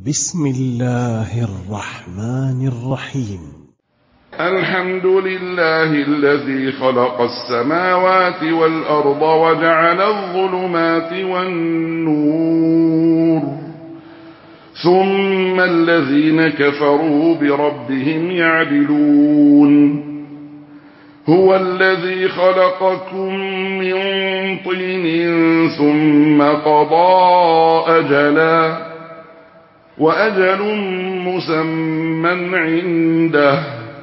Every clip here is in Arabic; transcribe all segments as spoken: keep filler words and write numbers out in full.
بسم الله الرحمن الرحيم. الحمد لله الذي خلق السماوات والأرض وجعل الظلمات والنور ثم الذين كفروا بربهم يعدلون. هو الذي خلقكم من طين ثم قضى أجلا وأجل مسمى عنده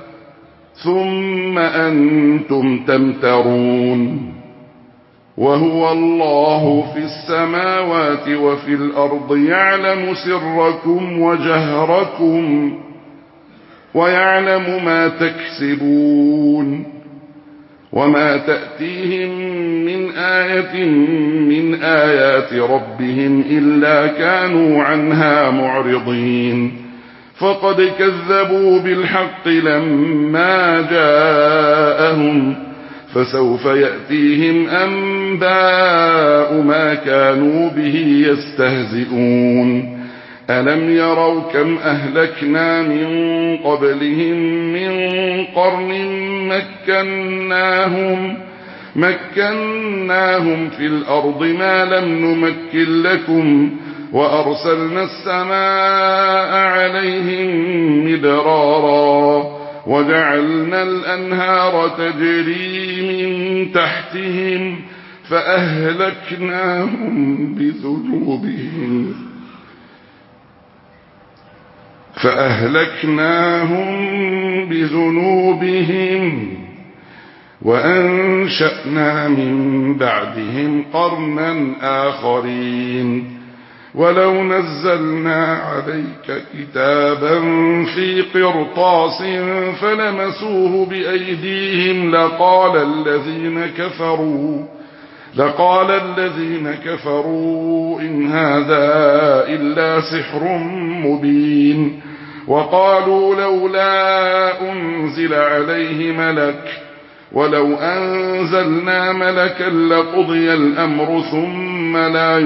ثم أنتم تمترون. وهو الله في السماوات وفي الأرض يعلم سركم وجهركم ويعلم ما تكسبون. وما تأتيهم من آية من آيات ربهم إلا كانوا عنها معرضين. فقد كذبوا بالحق لما جاءهم فسوف يأتيهم أنباء ما كانوا به يستهزئون. ألم يروا كم أهلكنا من قبلهم من قرن مكناهم, مكناهم في الأرض ما لم نمكن لكم وأرسلنا السماء عليهم مدرارا وجعلنا الأنهار تجري من تحتهم فأهلكناهم بذنوبهم فأهلكناهم بذنوبهم وأنشأنا من بعدهم قرنا آخرين. ولو نزلنا عليك كتابا في قرطاس فلمسوه بأيديهم لقال الذين كفروا لقال الذين كفروا إن هذا إلا سحر مبين. وقالوا لولا أنزل عليه ملك ولو أنزلنا ملكا لقضي الأمر ثم لا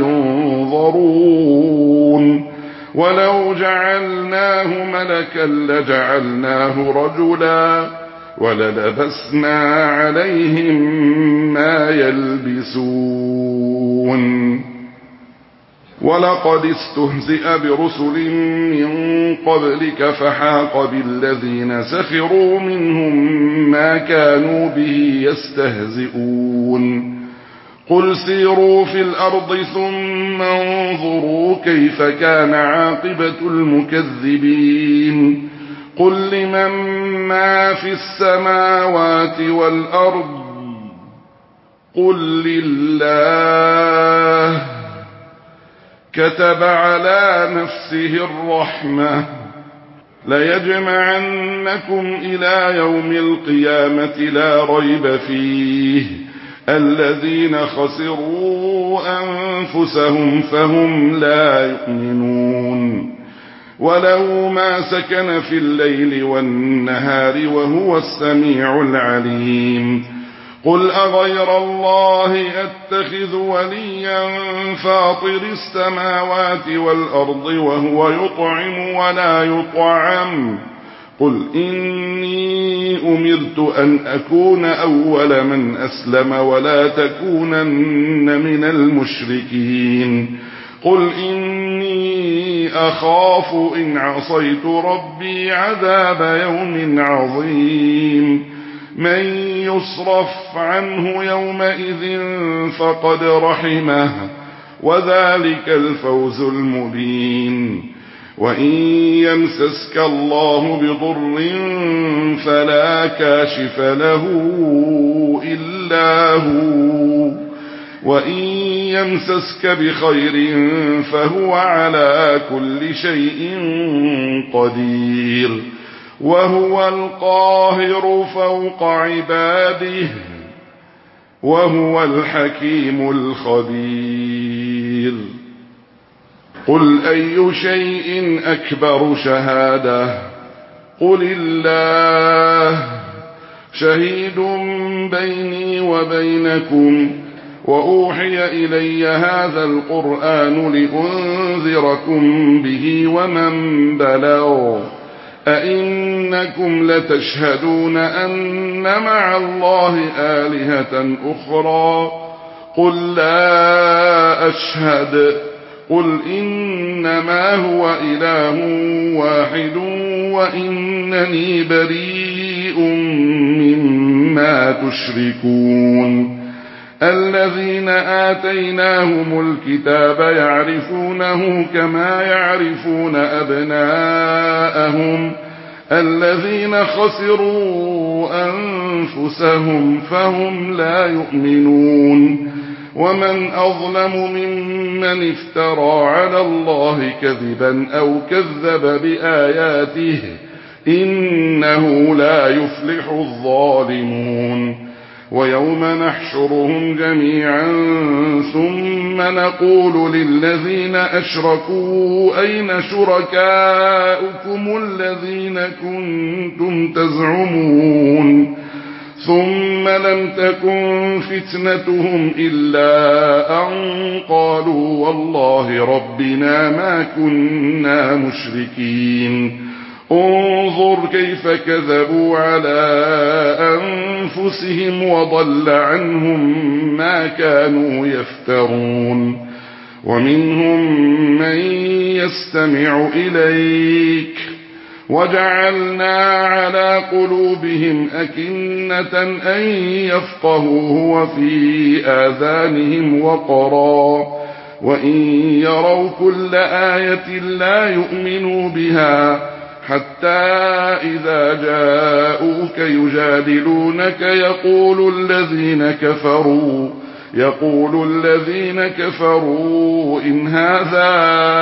ينظرون. ولو جعلناه ملكا لجعلناه رجلا وللبسنا عليهم ما يلبسون. ولقد استهزئ برسل من قبلك فحاق بالذين سخروا منهم ما كانوا به يستهزئون. قل سيروا في الأرض ثم انظروا كيف كان عاقبة المكذبين. قل لمن ما في السماوات والأرض قل لله كتب على نفسه الرحمة ليجمعنكم إلى يوم القيامة لا ريب فيه الذين خسروا أنفسهم فهم لا يؤمنون. وله ما سكن في الليل والنهار وهو السميع العليم. قل أغير الله أتخذ وليا فاطر السماوات والأرض وهو يطعم ولا يطعم قل إني أمرت أن أكون أول من أسلم ولا تكونن من المشركين. قل إني أخاف إن عصيت ربي عذاب يوم عظيم. من يصرف عنه يومئذ فقد رحمه وذلك الفوز المبين. وإن يمسسك الله بضر فلا كاشف له إلا هو وإن يمسسك بخير فهو على كل شيء قدير. وهو القاهر فوق عباده وهو الحكيم الخبير. قل أي شيء أكبر شهادة قل الله شهيد بيني وبينكم وأوحي إلي هذا القرآن لأنذركم به ومن بلغ أئنكم لتشهدون أن مع الله آلهة أخرى قل لا أشهد قل إنما هو إله واحد وإنني بريء مما تشركون الذين آتيناهم الكتاب يعرفونه كما يعرفون أبناءهم الذين خسروا أنفسهم فهم لا يؤمنون ومن أظلم ممن افترى على الله كذبا أو كذب بآياته إنه لا يفلح الظالمون ويوم نحشرهم جميعا ثم نقول للذين أشركوا أين شركاؤكم الذين كنتم تزعمون ثم لم تكن فتنتهم إلا أن قالوا والله ربنا ما كنا مشركين انظر كيف كذبوا على أنفسهم وضل عنهم ما كانوا يفترون ومنهم من يستمع إليك وجعلنا على قلوبهم أكنة أن يفقهوه وفي آذانهم وقرا وإن يروا كل آية لا يؤمنوا بها حتى إذا جاءوك يجادلونك يقول الذين كفروا يقول الذين كفروا إن هذا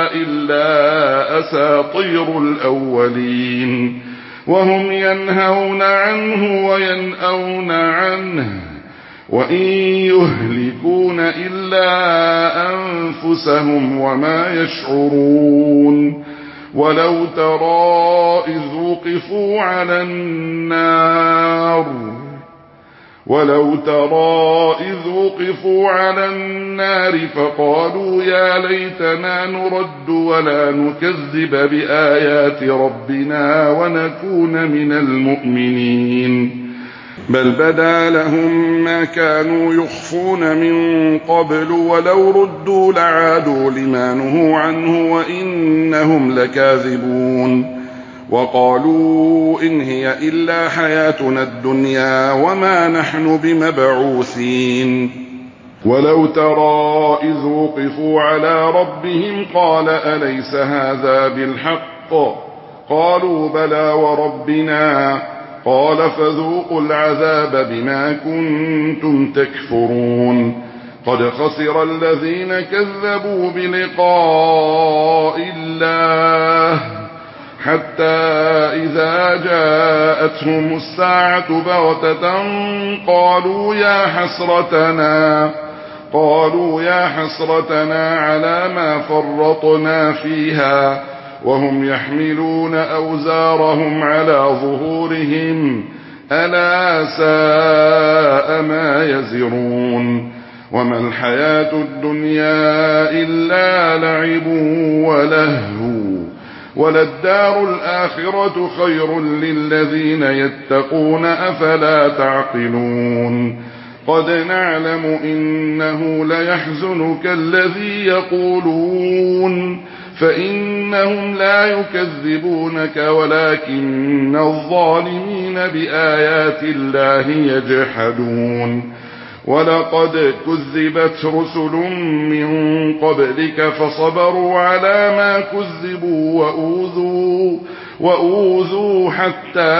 إلا أساطير الأولين وهم ينهون عنه وينأون عنه وإن يهلكون إلا أنفسهم وما يشعرون ولو ترى إذ وقفوا على النار ولو ترى إذ وقفوا على النار فقالوا يا ليتنا نرد ولا نكذب بآيات ربنا ونكون من المؤمنين بل بدا لهم ما كانوا يخفون من قبل ولو ردوا لعادوا لما نهوا عنه وإنهم لكاذبون وقالوا إن هي إلا حياتنا الدنيا وما نحن بمبعوثين ولو ترى إذ وقفوا على ربهم قال أليس هذا بالحق قالوا بلى وربنا قال فذوقوا العذاب بما كنتم تكفرون قد خسر الذين كذبوا بلقاء الله حتى إذا جاءتهم الساعة بغتة قالوا يا حسرتنا قالوا يا حسرتنا على ما فرطنا فيها وهم يحملون أوزارهم على ظهورهم ألا ساء ما يزرون وما الحياة الدنيا إلا لعب ولهو وللدار الآخرة خير للذين يتقون أفلا تعقلون قد نعلم إنه ليحزنك الذي يقولون فإنهم لا يكذبونك ولكن الظالمين بآيات الله يجحدون ولقد كذبت رسل من قبلك فصبروا على ما كذبوا وأوذوا, وأوذوا حتى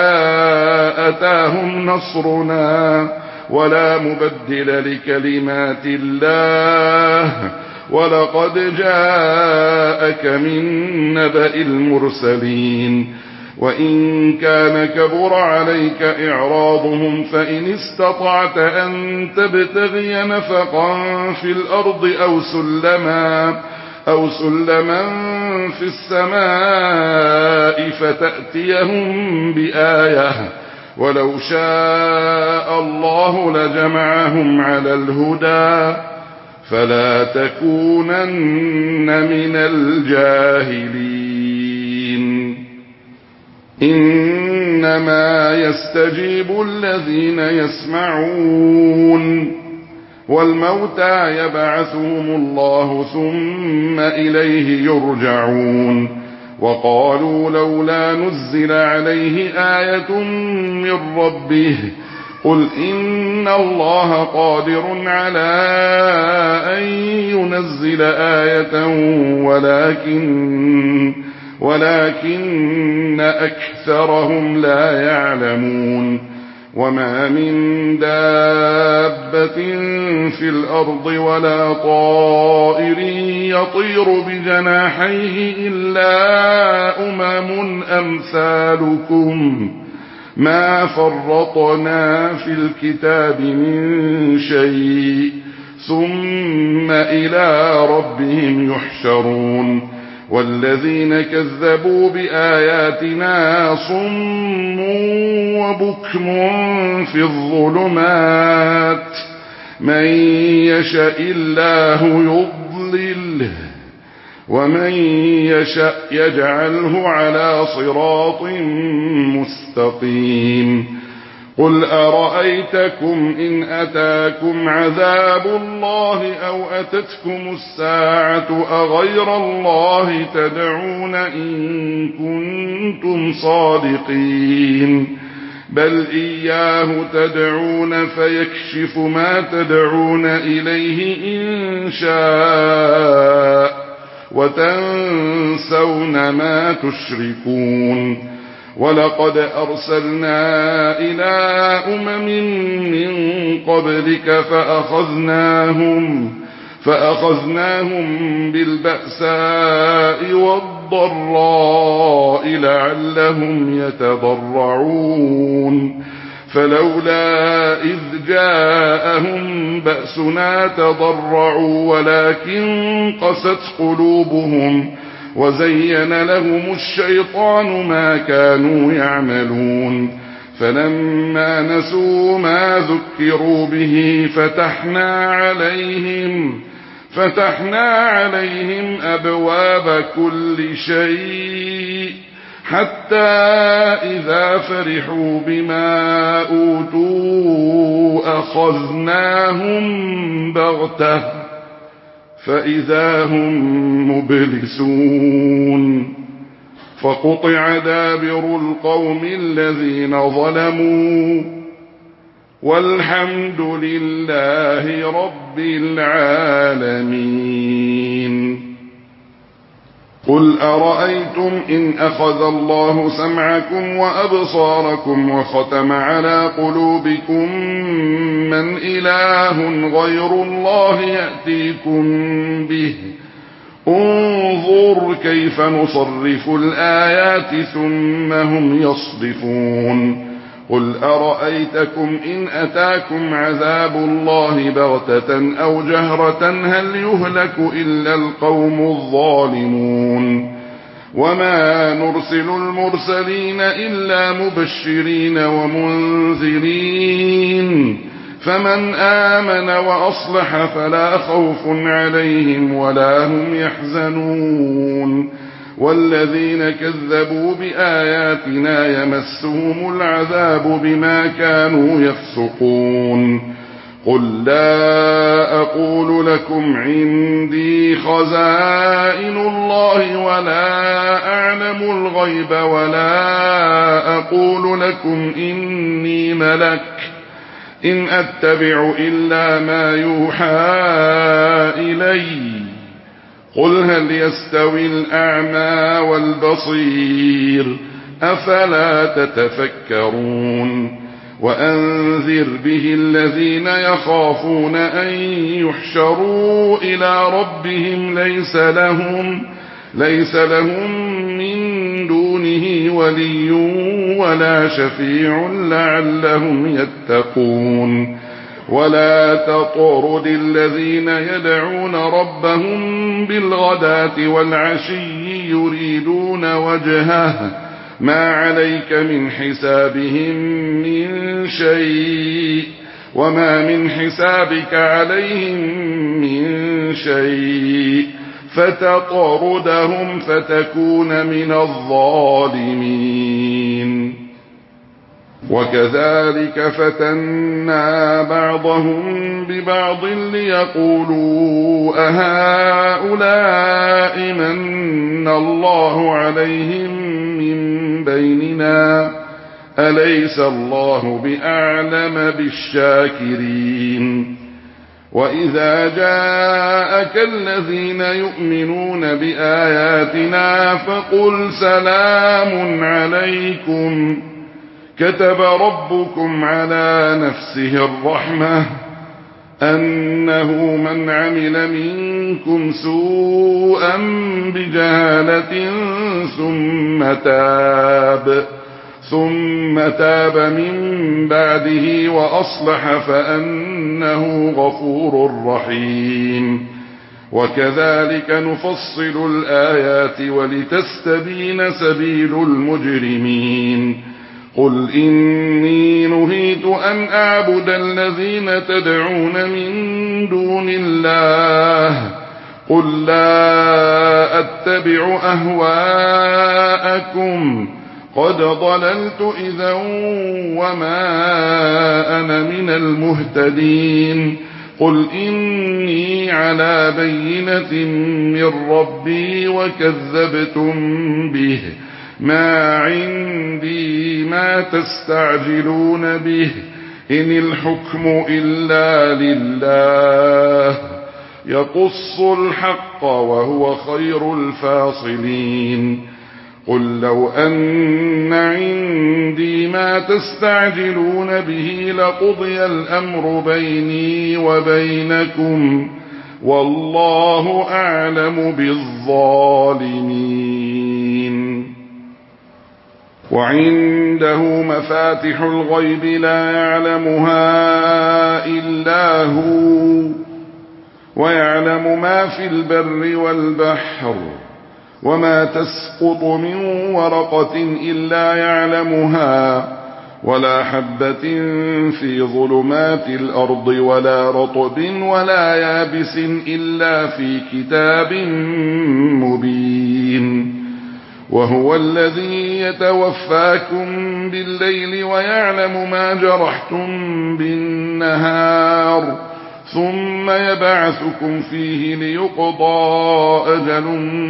أتاهم نصرنا ولا مبدل لكلمات الله ولقد جاءك من نبأ المرسلين وإن كان كبر عليك إعراضهم فإن استطعت أن تبتغي نفقا في الأرض أو سلما أو سلما في السماء فتأتيهم بآية ولو شاء الله لجمعهم على الهدى فلا تكونن من الجاهلين إنما يستجيب الذين يسمعون والموتى يبعثهم الله ثم إليه يرجعون وقالوا لولا نزل عليه آية من ربه قل إن الله قادر على أن ينزل آية ولكن ولكن أكثرهم لا يعلمون وما من دابة في الأرض ولا طائر يطير بجناحيه إلا أمم أمثالكم ما فرطنا في الكتاب من شيء ثم إلى ربهم يحشرون والذين كذبوا بآياتنا صم وبكم في الظلمات من يشاء الله يضلله ومن يشاء يجعله على صراط مستقيم قل أرأيتكم إن أتاكم عذاب الله أو أتتكم الساعة أغير الله تدعون إن كنتم صادقين بل إياه تدعون فيكشف ما تدعون إليه إن شاء وتنسون ما تشركون ولقد أرسلنا إلى أمم من قبلك فأخذناهم فأخذناهم بالبأساء والضراء لعلهم يتضرعون فلولا إذ جاءهم بأسنا تضرعوا ولكن قست قلوبهم وزين لهم الشيطان ما كانوا يعملون فلما نسوا ما ذكروا به فتحنا عليهم فتحنا عليهم أبواب كل شيء حتى إذا فرحوا بما أوتوا أخذناهم بغتة فإذا هم مبلسون فقطع دابر القوم الذين ظلموا والحمد لله رب العالمين قل أرأيتم إن أخذ الله سمعكم وأبصاركم وختم على قلوبكم من إله غير الله يأتيكم به انظر كيف نصرف الآيات ثم هم يصدفون قل أرأيتكم إن أتاكم عذاب الله بغتة أو جهرة هل يهلك إلا القوم الظالمون وما نرسل المرسلين إلا مبشرين ومنذرين فمن آمن وأصلح فلا خوف عليهم ولا هم يحزنون والذين كذبوا بآياتنا يمسهم العذاب بما كانوا يفسقون قل لا أقول لكم عندي خزائن الله ولا أعلم الغيب ولا أقول لكم إني ملك إن أتبع إلا ما يوحى إلي قل هل يستوي الأعمى والبصير أفلا تتفكرون وأنذر به الذين يخافون أن يحشروا إلى ربهم ليس لهم ليس لهم من دونه ولي ولا شفيع لعلهم يتقون ولا تطرد الذين يدعون ربهم بالغداة والعشي يريدون وجهه ما عليك من حسابهم من شيء وما من حسابك عليهم من شيء فتطردهم فتكون من الظالمين. وكذلك فتنا بعضهم ببعض ليقولوا أهؤلاء من الله عليهم من بيننا أليس الله بأعلم بالشاكرين. وإذا جاءك الذين يؤمنون بآياتنا فقل سلام عليكم كتب ربكم على نفسه الرحمة أنه من عمل منكم سوءا بجهالة ثم تاب ثم تاب من بعده وأصلح فأنه غفور رحيم. وكذلك نفصل الآيات ولتستبين سبيل المجرمين. قل إني نهيت أن أعبد الذين تدعون من دون الله قل لا أتبع أهواءكم قد ضللت إذا وما أنا من المهتدين. قل إني على بينة من ربي وكذبتم به ما عندي ما تستعجلون به إن الحكم إلا لله يقص الحق وهو خير الفاصلين. قل لو أن عندي ما تستعجلون به لقضي الأمر بيني وبينكم والله أعلم بالظالمين. وعنده مفاتح الغيب لا يعلمها إلا هو ويعلم ما في البر والبحر وما تسقط من ورقة إلا يعلمها ولا حبة في ظلمات الأرض ولا رطب ولا يابس إلا في كتاب مبين. وهو الذي يتوفاكم بالليل ويعلم ما جرحتم بالنهار ثم يبعثكم فيه ليقضى أجل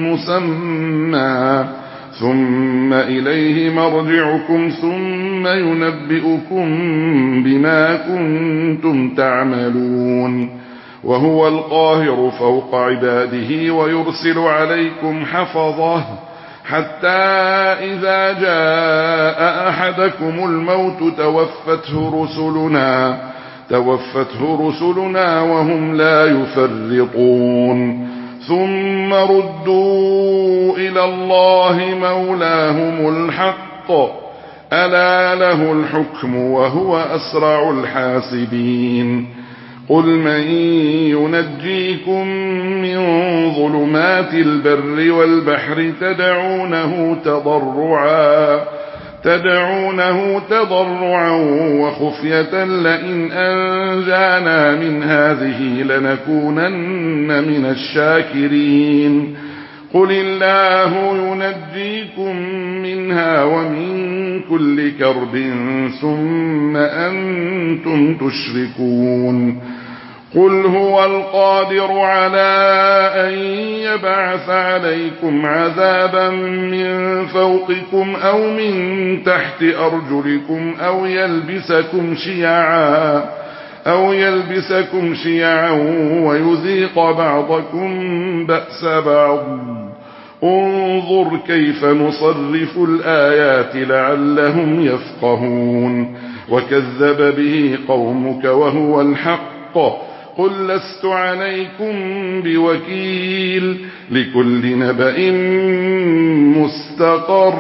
مسمى ثم إليه مرجعكم ثم ينبئكم بما كنتم تعملون. وهو القاهر فوق عباده ويرسل عليكم حفظه حتى إذا جاء أحدكم الموت توفته رسلنا توفته رسلنا وهم لا يفرطون ثم ردوا إلى الله مولاهم الحق ألا له الحكم وهو أسرع الحاسبين. قل من ينجيكم من ظلمات البر والبحر تدعونه تضرعا تدعونه تضرعا وخفية لئن أنجانا من هذه لنكونن من الشاكرين. قل الله ينجيكم منها ومن كل كرب ثم أنتم تشركون. قل هو القادر على أن يبعث عليكم عذابا من فوقكم أو من تحت أرجلكم أو يلبسكم شيعا أو يلبسكم شيعا ويذيق بعضكم بأس بعض. انظر كيف نصرف الآيات لعلهم يفقهون. وكذب به قومك وهو الحق قل لست عليكم بوكيل لكل نبأ مستقر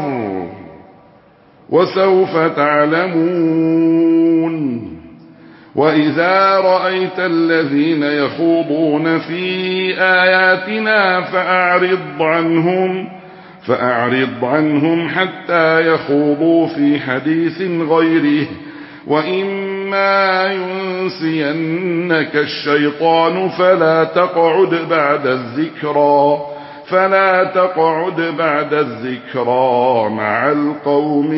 وسوف تعلمون. وإذا رأيت الذين يخوضون في آياتنا فأعرض عنهم فأعرض عنهم حتى يخوضوا في حديث غيره وإما وإما ينسينك الشيطان فلا تقعد بعد الذكرى فلا تقعد بعد الذكرى مع القوم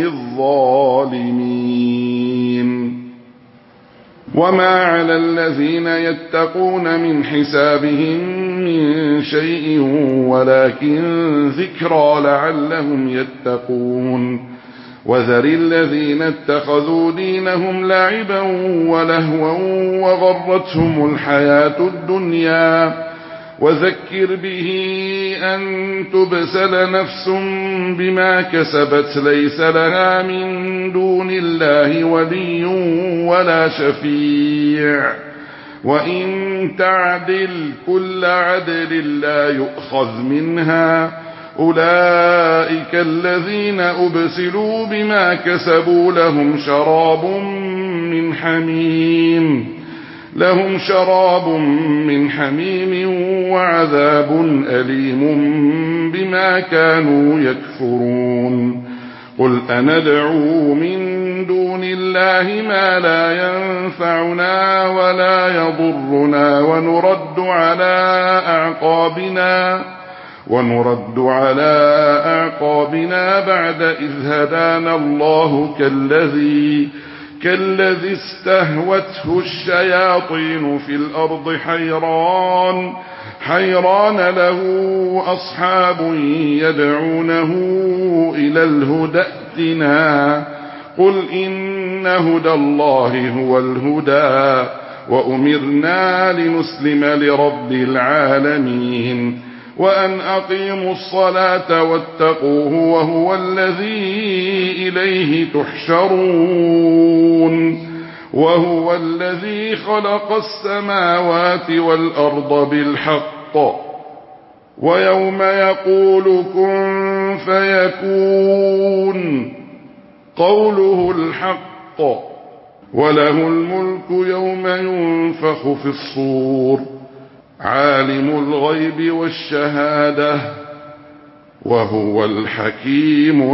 الظالمين. وما على الذين يتقون من حسابهم من شيء ولكن ذكرى لعلهم يتقون. وذر الذين اتخذوا دينهم لعبا ولهوا وغرتهم الحياة الدنيا وذكر به أن تبسل نفس بما كسبت ليس لها من دون الله ولي ولا شفيع وإن تعدل كل عدل لا يؤخذ منها أولئك الذين أبسلوا بما كسبوا لهم شراب من حميم لهم شراب من حميم وعذاب أليم بما كانوا يكفرون. قل أندعو من دون الله ما لا ينفعنا ولا يضرنا ونرد على أعقابنا ونرد على أعقابنا بعد إذ هدانا الله كالذي كالذي استهوته الشياطين في الأرض حيران حيران له أصحاب يدعونه إلى الهدى ائتنا قل إن هدى الله هو الهدى وأمرنا لنسلم لرب العالمين وأن أقيموا الصلاة واتقوه وهو الذي إليه تحشرون وهو الذي خلق السماوات والأرض بالحق ويوم يقول كن فيكون قوله الحق وله الملك يوم ينفخ في الصور عالم الغيب والشهادة وهو الحكيم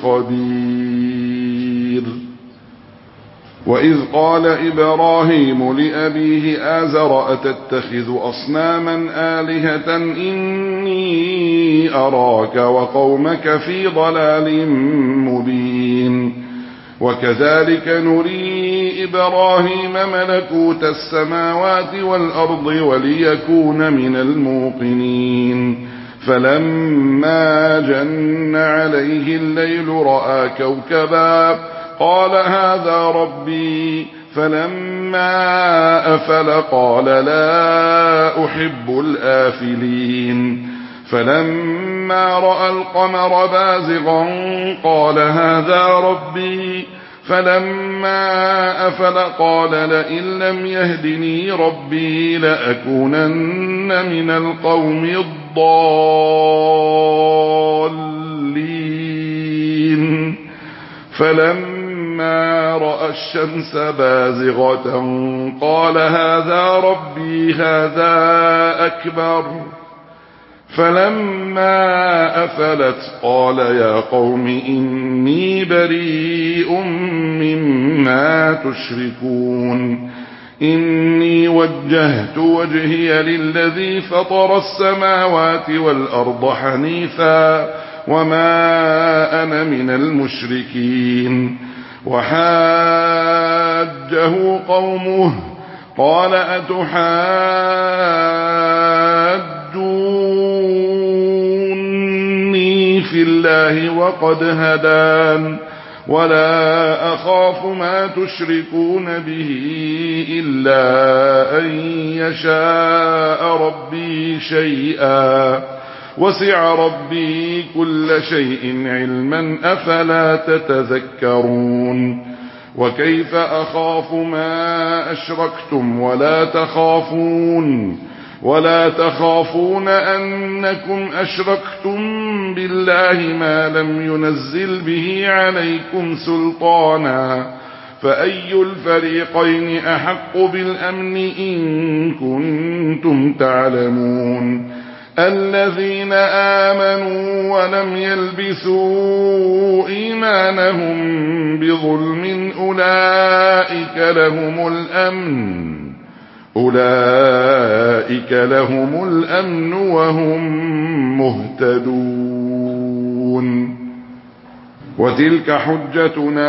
الخبير. وإذ قال إبراهيم لأبيه آزر أتتخذ أصناما آلهة إني أراك وقومك في ضلال مبين. وكذلك نري إبراهيم ملكوت السماوات والأرض وليكون من الموقنين فلما جن عليه الليل رأى كوكبا قال هذا ربي فلما أفل قال لا أحب الآفلين فلما رأى القمر بازغا قال هذا ربي فلما أفل قال لئن لم يهدني ربي لأكونن من القوم الضالين فلما رأى الشمس بازغة قال هذا ربي هذا أكبر فلما أفلت قال يا قوم إني بريء مما تشركون إني وجهت وجهي للذي فطر السماوات والأرض حنيفا وما أنا من المشركين. وحاجه قومه قال أتحاجوني في الله وقد هدان ولا أخاف ما تشركون به إلا أن يشاء ربي شيئا وسع ربي كل شيء علما أفلا تتذكرون. وكيف أخاف ما أشركتم ولا تخافون ولا تخافون أنكم أشركتم بالله ما لم ينزل به عليكم سلطانا فأي الفريقين أحق بالأمن إن كنتم تعلمون. الذين آمنوا ولم يلبسوا إيمانهم بظلم أولئك لهم الأمن أولئك لهم الأمن وهم مهتدون وتلك حجتنا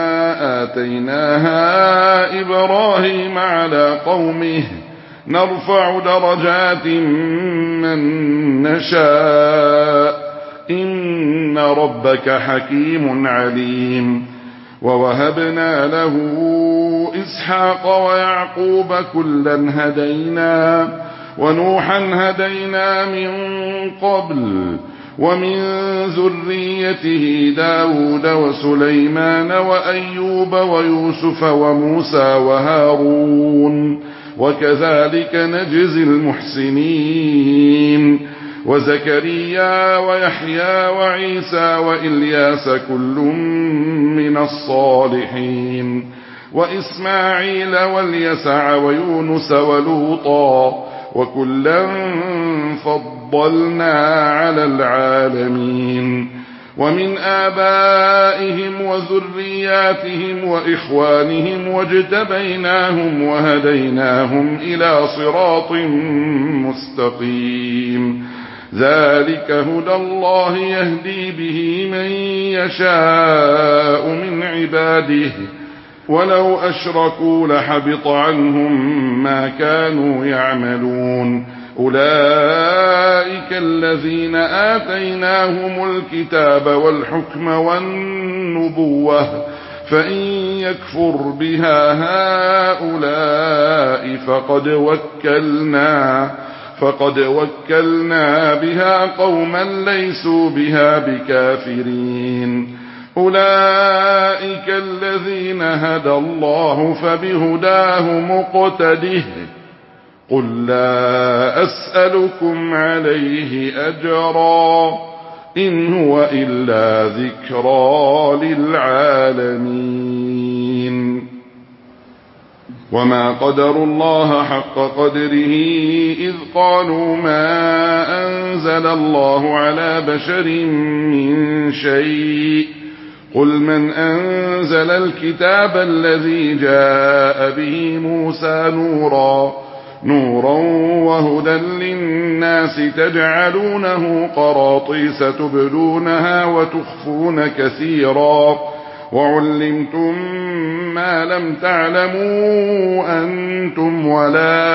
آتيناها إبراهيم على قومه نرفع درجات من نشاء إن ربك حكيم عليم ووهبنا له إسحاق ويعقوب كلا هدينا ونوحا هدينا من قبل ومن ذريته داود وسليمان وأيوب ويوسف وموسى وهارون وكذلك نجزي المحسنين وزكريا ويحيى وعيسى وإلياس كل من الصالحين وإسماعيل واليسع ويونس ولوطا وكلا فضلنا على العالمين ومن آبائهم وذرياتهم وإخوانهم واجتبيناهم وهديناهم إلى صراط مستقيم ذلك هدى الله يهدي به من يشاء من عباده ولو أشركوا لحبط عنهم ما كانوا يعملون أولئك الذين آتيناهم الكتاب والحكم والنبوة فإن يكفر بها هؤلاء فقد وكلنا فقد وكلنا بها قوما ليسوا بها بكافرين أولئك الذين هدى الله فبهداه مقتده قل لا أسألكم عليه أجرا إن هو إلا ذكرى للعالمين وما قدروا الله حق قدره إذ قالوا ما أنزل الله على بشر من شيء قل من أنزل الكتاب الذي جاء به موسى نورا نورا وهدى للناس تجعلونه قراطيس تبدونها وتخفون كثيرا وعلمتم ما لم تعلموا أنتم ولا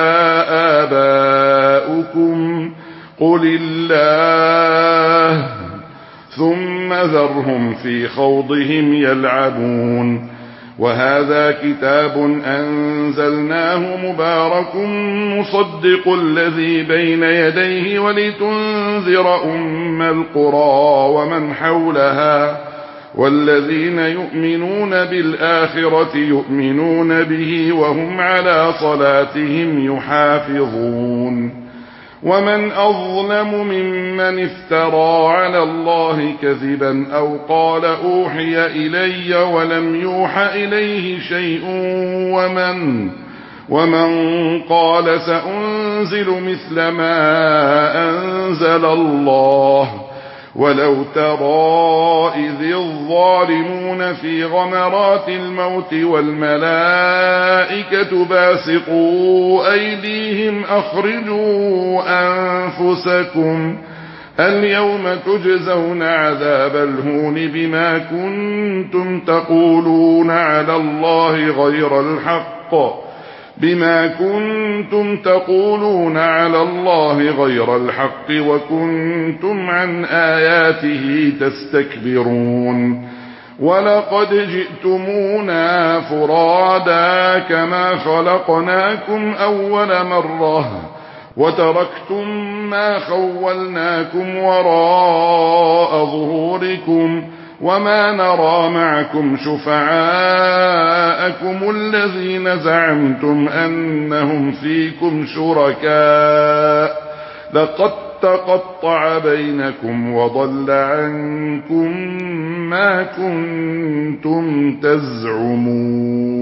آباؤكم قل الله ثم ذرهم في خوضهم يلعبون وهذا كتاب أنزلناه مبارك مصدق الذي بين يديه ولتنذر أم القرى ومن حولها والذين يؤمنون بالآخرة يؤمنون به وهم على صلاتهم يحافظون ومن أظلم ممن افترى على الله كذبا أو قال أوحي إلي ولم يوح إليه شيء ومن ومن قال سأنزل مثل ما أنزل الله ولو ترى إذ الظالمون في غمرات الموت والملائكة باسطوا أيديهم أخرجوا أنفسكم اليوم تجزون عذاب الهون بما كنتم تقولون على الله غير الحق بما كنتم تقولون على الله غير الحق وكنتم عن آياته تستكبرون ولقد جئتمونا فرادا كما خلقناكم أول مرة وتركتم ما خولناكم وراء ظهوركم وما نرى معكم شفعاءكم الذين زعمتم أنهم فيكم شركاء لقد تقطع بينكم وضل عنكم ما كنتم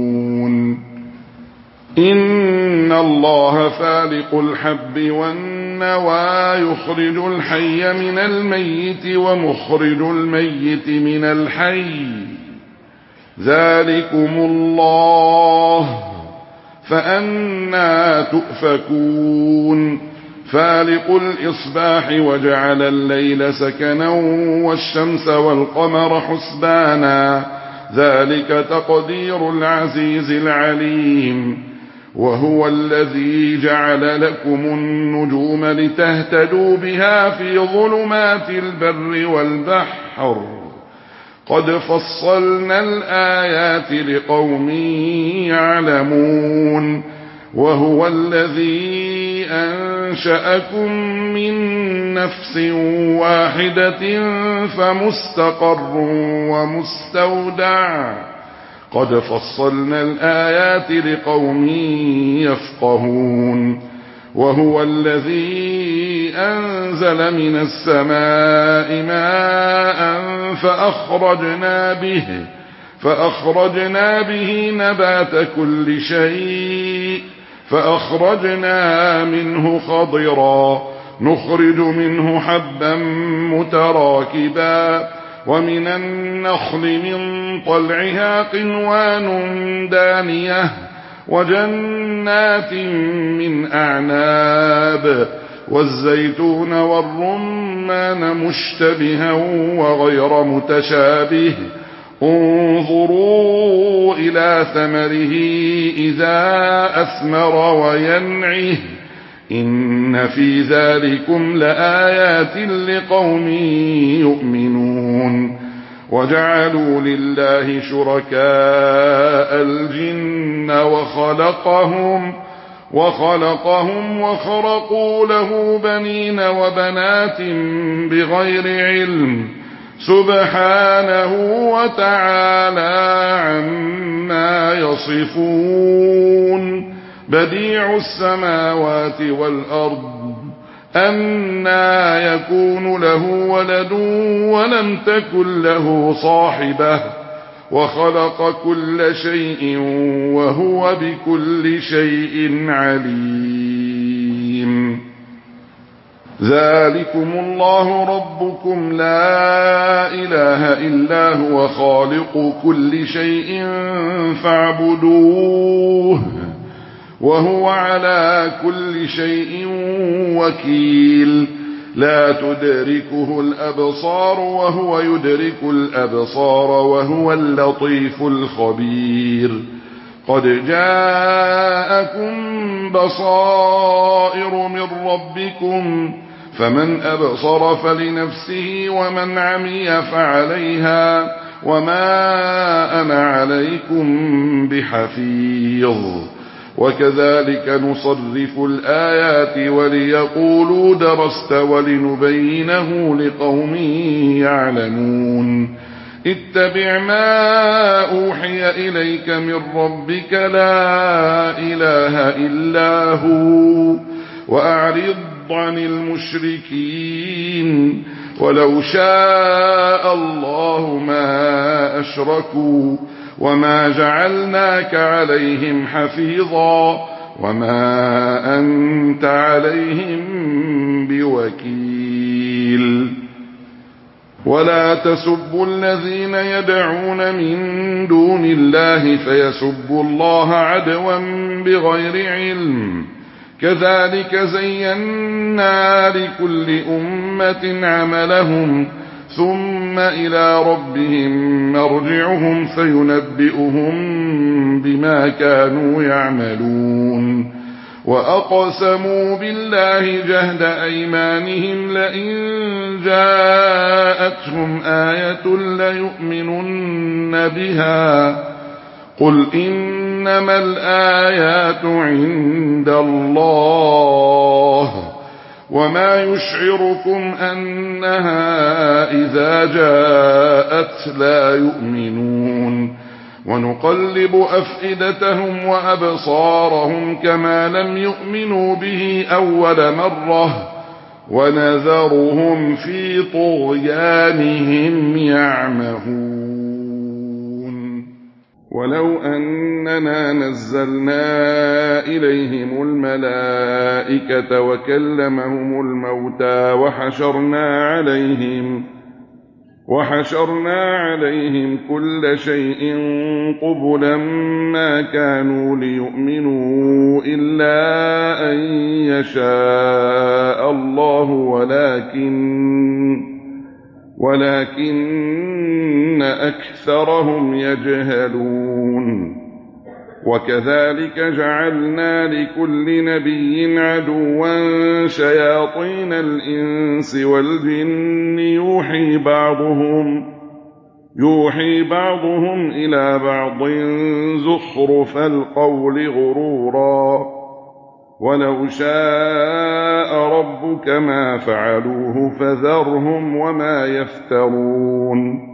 تزعمون إن الله فالق الحب والنسل النوى يخرج الحي من الميت ومخرج الميت من الحي ذلكم الله فأنى تؤفكون فالق الإصباح وجعل الليل سكنا والشمس والقمر حسبانا ذلك تقدير العزيز العليم وهو الذي جعل لكم النجوم لتهتدوا بها في ظلمات البر والبحر قد فصلنا الآيات لقوم يعلمون وهو الذي أنشأكم من نفس واحدة فمستقر ومستودع قد فصلنا الآيات لقوم يفقهون وهو الذي أنزل من السماء ماء فأخرجنا به فأخرجنا به نبات كل شيء فأخرجنا منه خضرا نخرج منه حبا متراكبا ومن النخل من طلعها قنوان دانية وجنات من أعناب والزيتون والرمان مشتبها وغير متشابه انظروا إلى ثمره إذا أثمر وينعه إن في ذلكم لآيات لقوم يؤمنون وجعلوا لله شركاء الجن وخلقهم وخلقهم وخرقوا له بنين وبنات بغير علم سبحانه وتعالى عما يصفون بديع السماوات والأرض أنى يكون له ولد ولم تكن له صاحبة وخلق كل شيء وهو بكل شيء عليم ذلكم الله ربكم لا إله إلا هو خالق كل شيء فاعبدوه وهو على كل شيء وكيل لا تدركه الأبصار وهو يدرك الأبصار وهو اللطيف الخبير قد جاءكم بصائر من ربكم فمن أبصر فلنفسه ومن عمي فعليها وما أنا عليكم بحفيظ وكذلك نصرف الآيات وليقولوا درست ولنبينه لقوم يعلمون اتبع ما أوحي إليك من ربك لا إله إلا هو وأعرض عن المشركين ولو شاء الله ما أشركوا وما جعلناك عليهم حفيظا وما أنت عليهم بوكيل ولا تسبوا الذين يدعون من دون الله فيسبوا الله عدوا بغير علم كذلك زينا لكل أمة عملهم ثم إلى ربهم مرجعهم فينبئهم بما كانوا يعملون وأقسموا بالله جهد أيمانهم لئن جاءتهم آية ليؤمنن بها قل إنما الآيات عند الله وما يشعركم أنها إذا جاءت لا يؤمنون ونقلب أفئدتهم وأبصارهم كما لم يؤمنوا به أول مرة ونذرهم في طغيانهم يعمهون ولو أننا نزلنا إليهم الملائكة وكلمهم الموتى وحشرنا عليهم وحشرنا عليهم كل شيء قبلا ما كانوا ليؤمنوا إلا أن يشاء الله ولكن ولكن أكثرهم يجهلون وكذلك جعلنا لكل نبي عدوا شياطين الإنس والجن يوحي بعضهم يوحي بعضهم إلى بعض زخرف القول غرورا ولو شاء ربك ما فعلوه فذرهم وما يفترون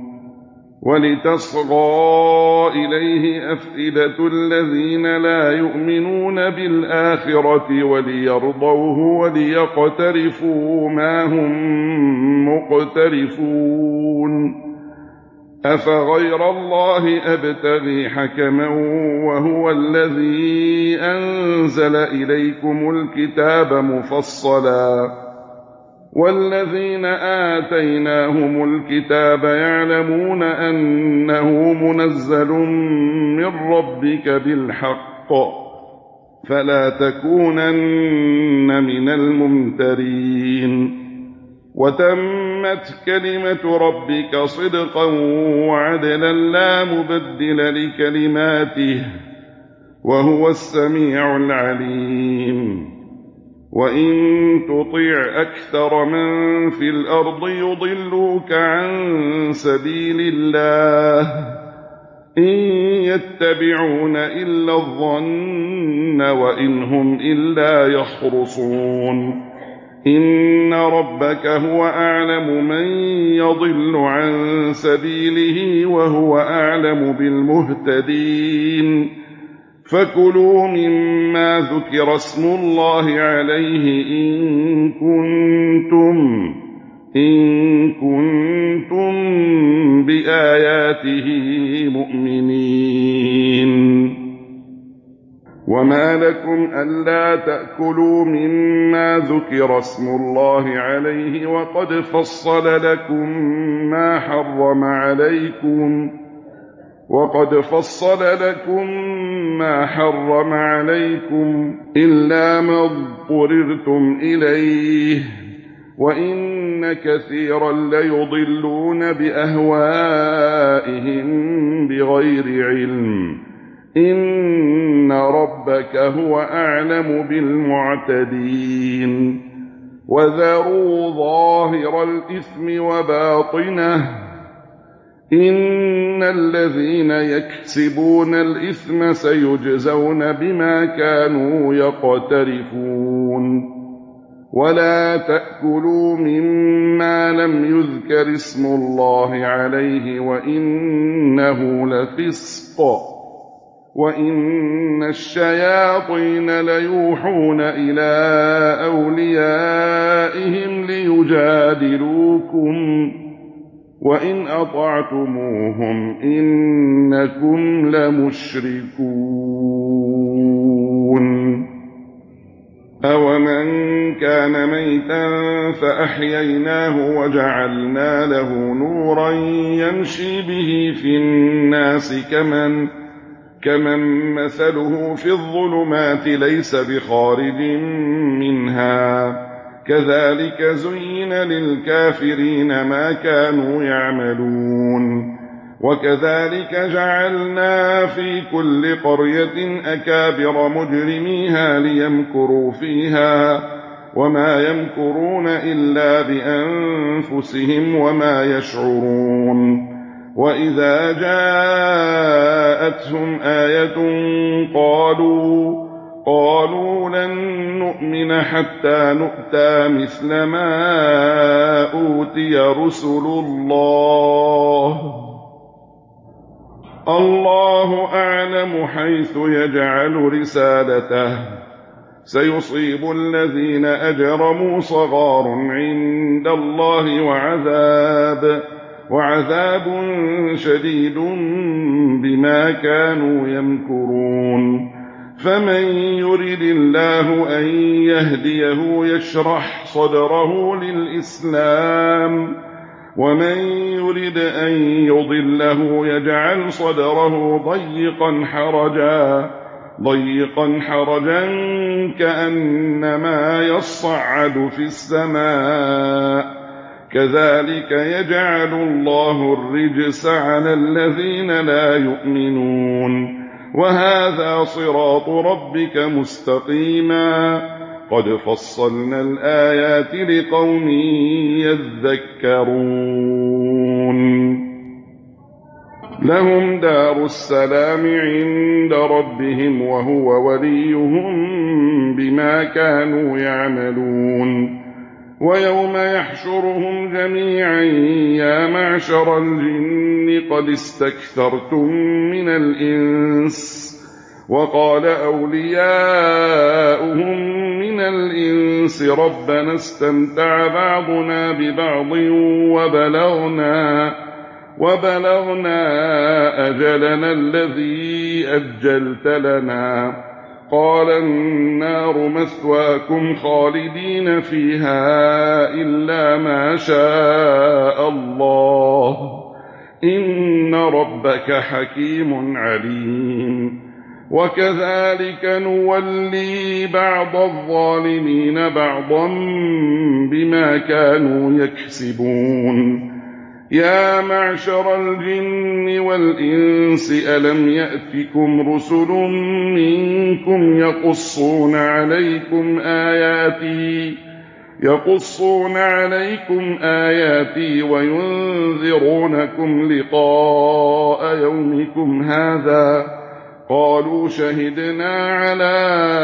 ولتصغى إليه أفئدة الذين لا يؤمنون بالآخرة وليرضوه وليقترفوا ما هم مقترفون أفغير الله أبتغي حكما وهو الذي أنزل إليكم الكتاب مفصلا والذين آتيناهم الكتاب يعلمون أنه منزل من ربك بالحق فلا تكونن من الممترين وتمت كلمة ربك صدقا وعدلا لا مبدل لكلماته وهو السميع العليم وإن تطيع أكثر من في الأرض يضلوك عن سبيل الله إن يتبعون إلا الظن وإن هم إلا يخرصون إن ربك هو أعلم من يضل عن سبيله وهو أعلم بالمهتدين فكلوا مما ذكر اسم الله عليه إن كنتم إن كنتم بآياته مؤمنين وما لكم ألا تأكلوا مما ذكر اسم الله عليه وقد فصل لكم ما حرم عليكم وقد فصل لكم ما حرم عليكم إلا ما اضطررتم إليه وإن كثيرا ليضلون بأهوائهم بغير علم إن ربك هو أعلم بالمعتدين وذروا ظاهر الإثم وباطنه إن الذين يكسبون الإثم سيجزون بما كانوا يقترفون ولا تأكلوا مما لم يذكر اسم الله عليه وإنه لفسق وإن الشياطين ليوحون إلى أوليائهم ليجادلوكم وإن أطعتموهم إنكم لمشركون أومن كان ميتا فأحييناه وجعلنا له نورا يمشي به في الناس كمن كمن مثله في الظلمات ليس بخارج منها كذلك زين للكافرين ما كانوا يعملون وكذلك جعلنا في كل قرية أكابر مجرميها ليمكروا فيها وما يمكرون إلا بأنفسهم وما يشعرون وإذا جاءتهم آية قالوا قالوا لن نؤمن حتى نؤتى مثل ما أوتي رسل الله الله أعلم حيث يجعل رسالته سيصيب الذين أجرموا صغار عند الله وعذاب وعذاب شديد بما كانوا يمكرون فمن يرد الله أن يهديه يشرح صدره للإسلام ومن يرد أن يضله يجعل صدره ضيقا حرجا ضيقا حرجا كأنما يصعد في السماء كذلك يجعل الله الرجس على الذين لا يؤمنون وهذا صراط ربك مستقيما قد فصلنا الآيات لقوم يذكرون لهم دار السلام عند ربهم وهو وليهم بما كانوا يعملون ويوم يحشرهم جميعا يا معشر الجن قد استكثرتم من الإنس وقال أولياؤهم من الإنس ربنا استمتع بعضنا ببعض وبلغنا وبلغنا أجلنا الذي أجلت لنا قال النار مثواكم خالدين فيها إلا ما شاء الله إن ربك حكيم عليم وكذلك نولي بعض الظالمين بعضا بما كانوا يكسبون يا معشر الجن والإنس ألم يأتكم رسل منكم يقصون عليكم آياتي يقصون عليكم آياتي وينذرونكم لقاء يومكم هذا قالوا شهدنا على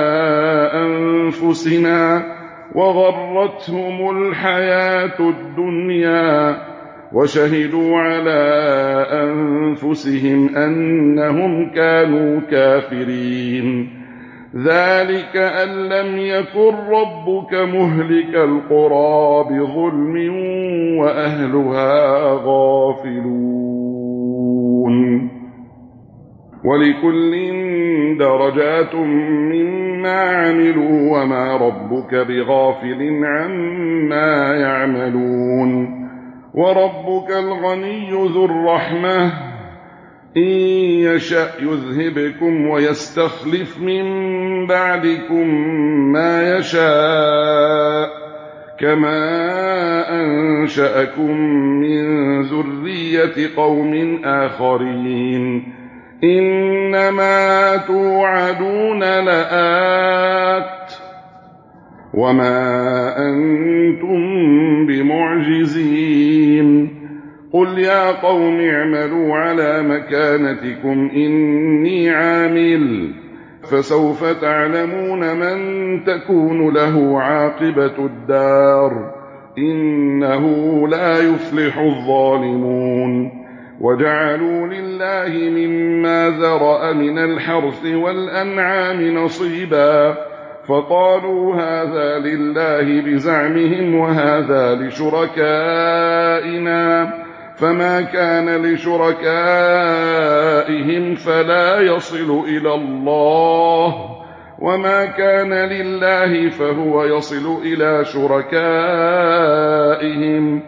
أنفسنا وغرتهم الحياة الدنيا وشهدوا على أنفسهم أنهم كانوا كافرين ذلك أن لم يكن ربك مهلك القرى بظلم وأهلها غافلون ولكل درجات مما عملوا وما ربك بغافل عما يعملون وربك الغني ذو الرحمة إن يشأ يذهبكم ويستخلف من بعدكم ما يشاء كما أنشأكم من ذرية قوم آخرين إنما توعدون لآت وما أنتم بمعجزين قل يا قوم اعملوا على مكانتكم إني عامل فسوف تعلمون من تكون له عاقبة الدار إنه لا يفلح الظالمون وجعلوا لله مما ذرأ من الحرث والأنعام نصيبا فقالوا هذا لله بزعمهم وهذا لشركائنا فما كان لشركائهم فلا يصل إلى الله وما كان لله فهو يصل إلى شركائهم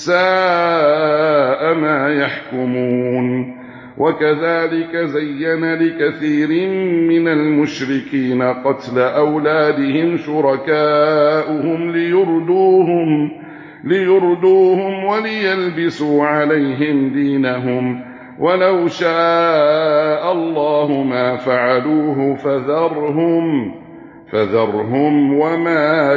ساء ما يحكمون وكذلك زين لكثير من المشركين قتل أولادهم شركاؤهم ليردوهم ليردوهم وليلبسوا عليهم دينهم ولو شاء الله ما فعلوه فذرهم فذرهم وما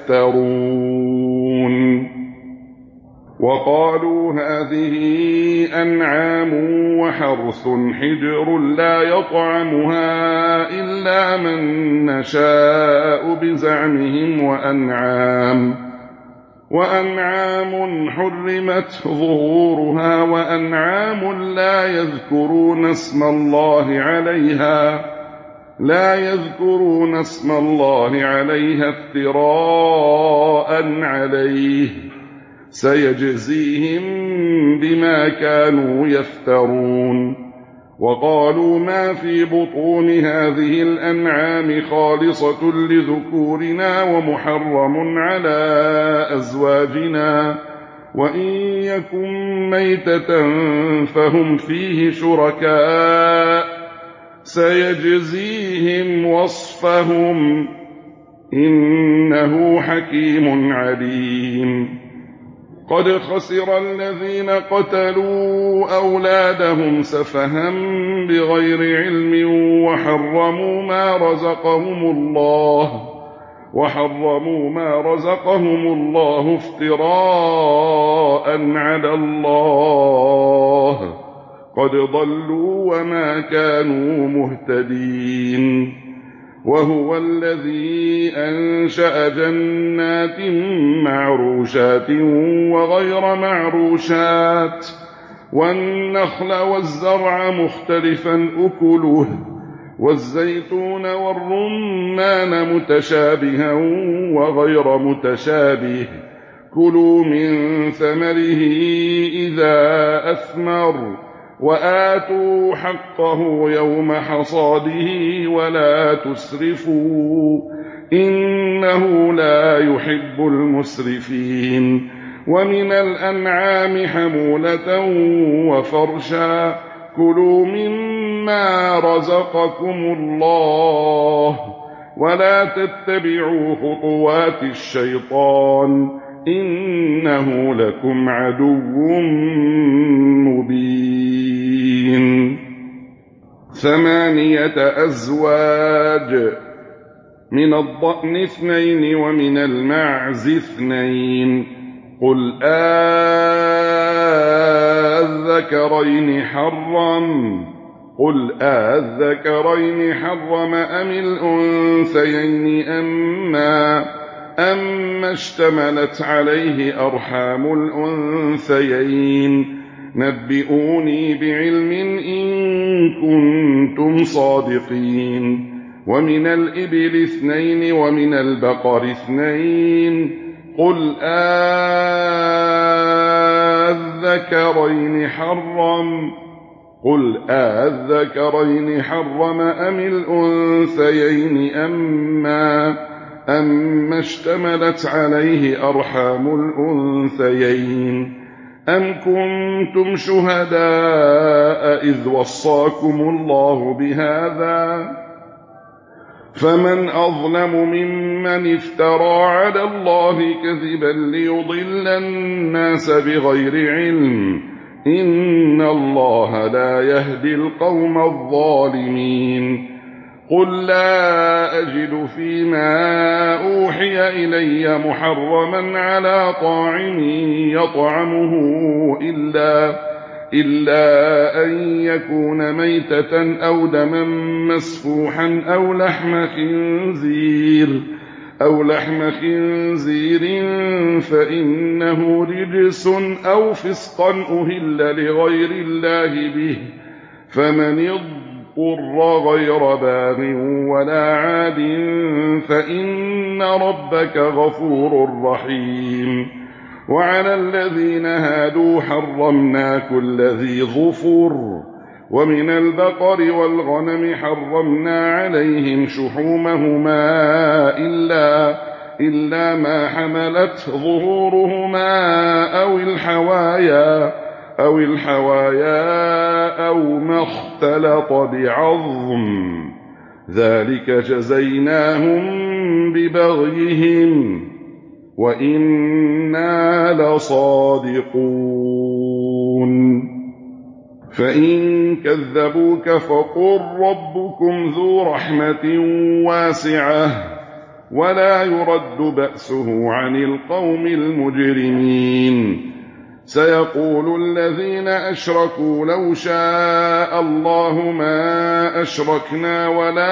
يفترون وقالوا هذه أنعام وحرث حجر لا يطعمها إلا من نشاء بزعمهم وأنعام وأنعام حرمت ظهورها وأنعام لا يذكرون اسم الله عليها لا يذكرون اسم الله عليها افتراء عليه سيجزيهم بما كانوا يفترون. وقالوا ما في بطون هذه الأنعام خالصة لذكورنا ومحرم على أزواجنا وإن يكن ميتة فهم فيه شركاء سيجزيهم وصفهم إنه حكيم عليم. قد خسر الذين قتلوا أولادهم سفها بغير علم وحرموا ما رزقهم الله وحرموا ما رزقهم الله افتراء على الله قد ضلوا وما كانوا مهتدين. وهو الذي أنشأ جنات معروشات وغير معروشات والنخل والزرع مختلفا أكله والزيتون والرمان متشابها وغير متشابه كلوا من ثمره إذا أثمر وآتوا حقه يوم حصاده ولا تسرفوا إنه لا يحب المسرفين. ومن الأنعام حمولة وفرشا كلوا مما رزقكم الله ولا تتبعوا خطوات الشيطان إنه لكم عدو مبين. ثمانية أزواج من الضأن اثنين ومن المعز اثنين قل آذكرين حرم قل آذكرين حرم أم الأنثيين أما أما اشتملت عليه أرحام الأنثيين نبئوني بعلم إن كنتم صادقين. ومن الإبل اثنين ومن البقر اثنين قل آذكرين حرم قل آذكرين حرم أم الأنثيين أما أما اشتملت عليه أرحام الأنثيين أم كنتم شهداء إذ وصاكم الله بهذا فمن أظلم ممن افترى على الله كذبا ليضل الناس بغير علم إن الله لا يهدي القوم الظالمين. قل لا أجد فيما أوحي إلي محرما على طاعم يطعمه إلا, إلا أن يكون ميتة أو دما مسفوحا أو لحم خنزير أو لحم خنزير فإنه رجس أو فسقا أهل لغير الله به فمن اضطر غير باغ ولا عاد فإن ربك غفور رحيم. وعلى الذين هادوا حرمنا كل ذي ظفر ومن البقر والغنم حرمنا عليهم شحومهما إلا, إلا ما حملت ظهورهما أو الحوايا أو الحوايا أو ما اختلط بعظم ذلك جزيناهم ببغيهم وإنا لصادقون. فإن كذبوك فقل ربكم ذو رحمة واسعة ولا يرد بأسه عن القوم المجرمين. سيقول الذين أشركوا لو شاء الله ما أشركنا ولا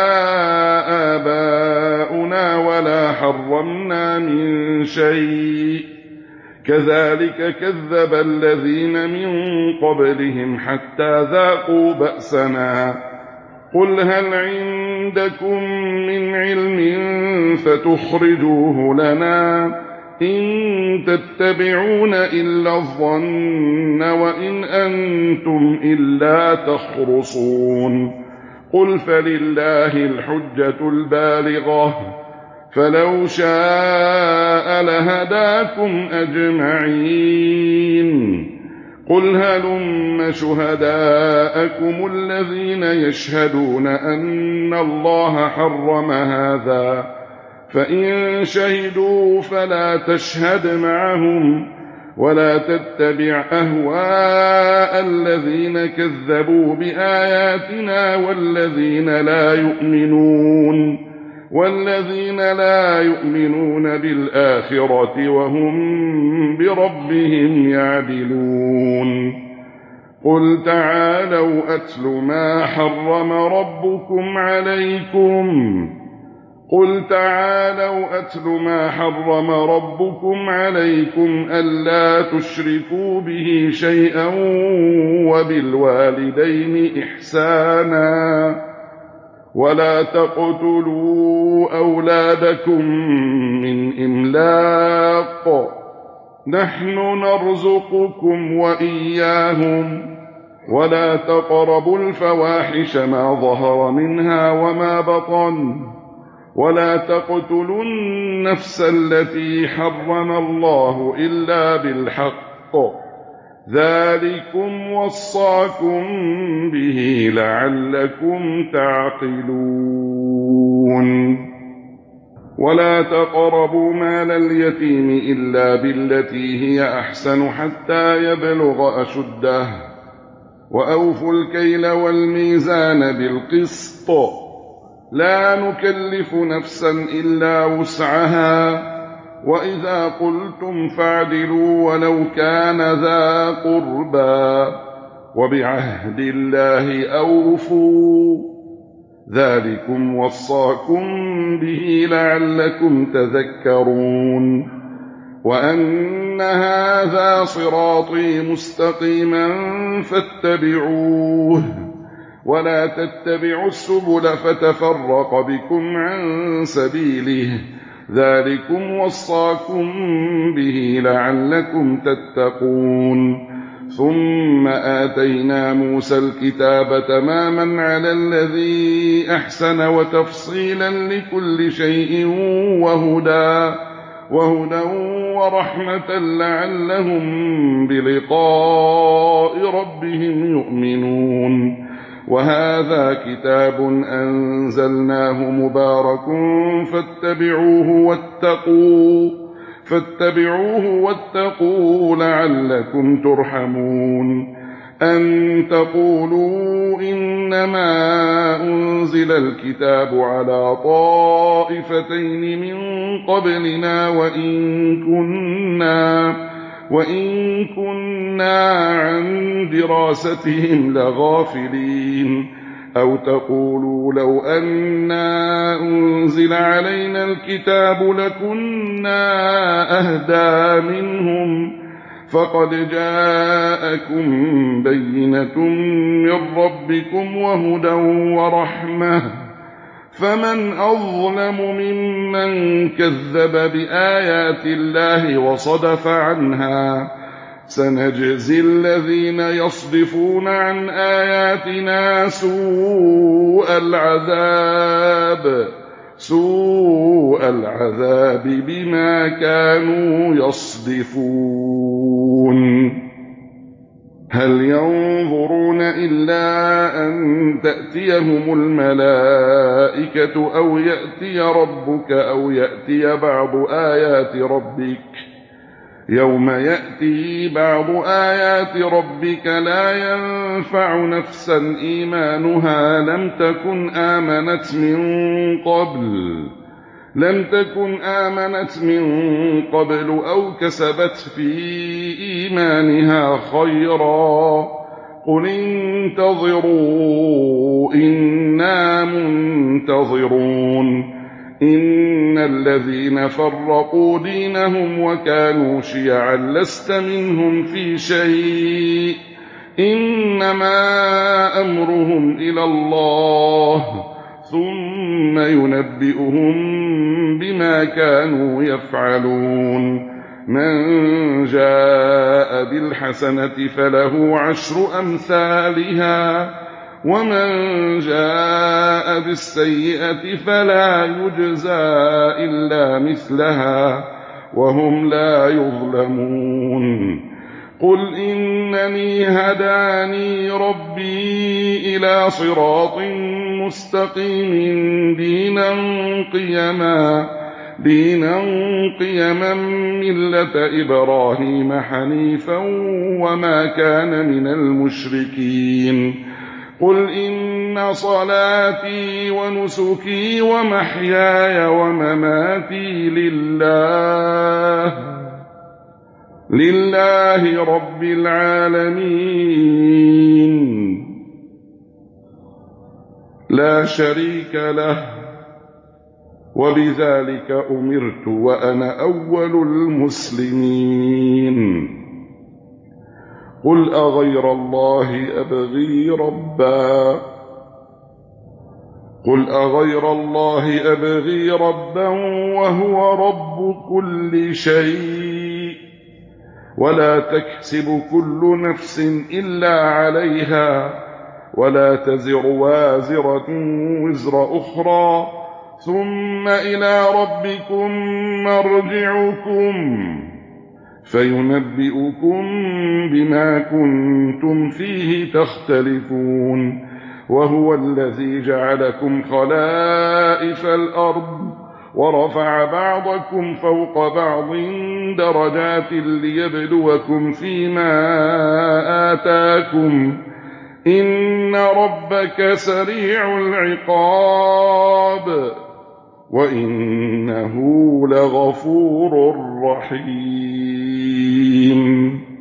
آباؤنا ولا حرمنا من شيء كذلك كذب الذين من قبلهم حتى ذاقوا بأسنا. قل هل عندكم من علم فتخرجوه لنا إن تتبعون إلا الظن وإن أنتم إلا تخرصون قل فلله الحجة البالغة فلو شاء لهداكم أجمعين قل هلم شهداءكم الذين يشهدون أن الله حرم هذا فإن شهدوا فلا تشهد معهم ولا تتبع أهواء الذين كذبوا بآياتنا والذين لا يؤمنون والذين لا يؤمنون بالآخرة وهم بربهم يعدلون قل تعالوا أتل ما حرم ربكم عليكم قل تعالوا أتل ما حرم ربكم عليكم ألا تشركوا به شيئا وبالوالدين إحسانا ولا تقتلوا أولادكم من إملاق نحن نرزقكم وإياهم ولا تقربوا الفواحش ما ظهر منها وما بطن ولا تقتلوا النفس التي حرم الله إلا بالحق ذلكم وصاكم به لعلكم تعقلون ولا تقربوا مال اليتيم إلا بالتي هي أحسن حتى يبلغ أشده وأوفوا الكيل والميزان بالقسط لا نكلف نفسا إلا وسعها وإذا قلتم فاعدلوا ولو كان ذا قربى وبعهد الله أوفوا ذلكم وصاكم به لعلكم تذكرون وأن هذا صراطي مستقيما فاتبعوه ولا تتبعوا السبل فتفرق بكم عن سبيله ذلكم وصاكم به لعلكم تتقون ثم آتينا موسى الكتاب تماما على الذي أحسن وتفصيلا لكل شيء وهدى وهدى ورحمة لعلهم بلقاء ربهم يؤمنون وهذا كتاب أنزلناه مبارك فاتبعوه واتقوا فاتبعوه واتقوا لعلكم ترحمون أن تقولوا إنما أنزل الكتاب على طائفتين من قبلنا وإن كنا وإن كنا عن دراستهم لغافلين أو تقولوا لو أنا أنزل علينا الكتاب لكنا أهدى منهم فقد جاءكم بينة من ربكم وهدى ورحمة فمن أظلم ممن كذب بآيات الله وصدف عنها سنجزي الذين يصدفون عن آياتنا سوء العذاب سوء العذاب بما كانوا يصدفون هل ينظرون إلا أن تأتيهم الملائكة أو يأتي ربك أو يأتي بعض آيات ربك يوم يأتي بعض آيات ربك لا ينفع نفسا إيمانها لم تكن آمنت من قبل لم تكن آمنت من قبل أو كسبت في إيمانها خيرا قل انتظروا إنا منتظرون إن الذين فرقوا دينهم وكانوا شيعا لست منهم في شيء إنما أمرهم إلى الله ثم ينبئهم بما كانوا يفعلون من جاء بالحسنة فله عشر أمثالها ومن جاء بالسيئة فلا يجزى إلا مثلها وهم لا يظلمون قل إنني هداني ربي إلى صراط مستقيم دينا قيما دينا قيما ملة إبراهيم حنيفا وما كان من المشركين قل إن صلاتي ونسكي ومحياي ومماتي لله لله رب العالمين لا شريك له وبذلك أمرت وأنا أول المسلمين قل أغير الله أبغي ربا قل أغير الله أبغي ربا وهو رب كل شيء ولا تكسب كل نفس إلا عليها ولا تزر وازرة وزر أخرى ثم إلى ربكم مرجعكم فينبئكم بما كنتم فيه تختلفون وهو الذي جعلكم خلائف الأرض ورفع بعضكم فوق بعض درجات ليبلوكم فيما آتاكم إن ربك سريع العقاب وإنه لغفور رحيم